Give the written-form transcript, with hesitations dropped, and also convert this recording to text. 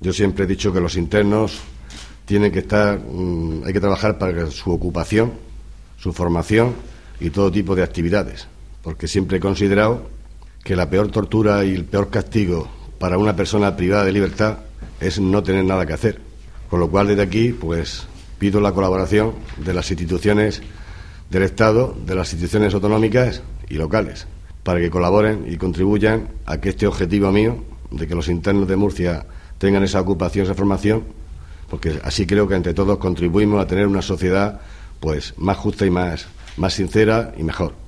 Yo siempre he dicho que los internos tienen que estar, hay que trabajar para que su ocupación, su formación y todo tipo de actividades, porque siempre he considerado que la peor tortura y el peor castigo para una persona privada de libertad es no tener nada que hacer. Con lo cual, desde aquí, pues pido la colaboración de las instituciones del Estado, de las instituciones autonómicas y locales, para que colaboren y contribuyan a que este objetivo mío, de que los internos de Murcia tengan esa ocupación, esa formación, porque así creo que entre todos contribuimos a tener una sociedad pues más justa y más sincera y mejor.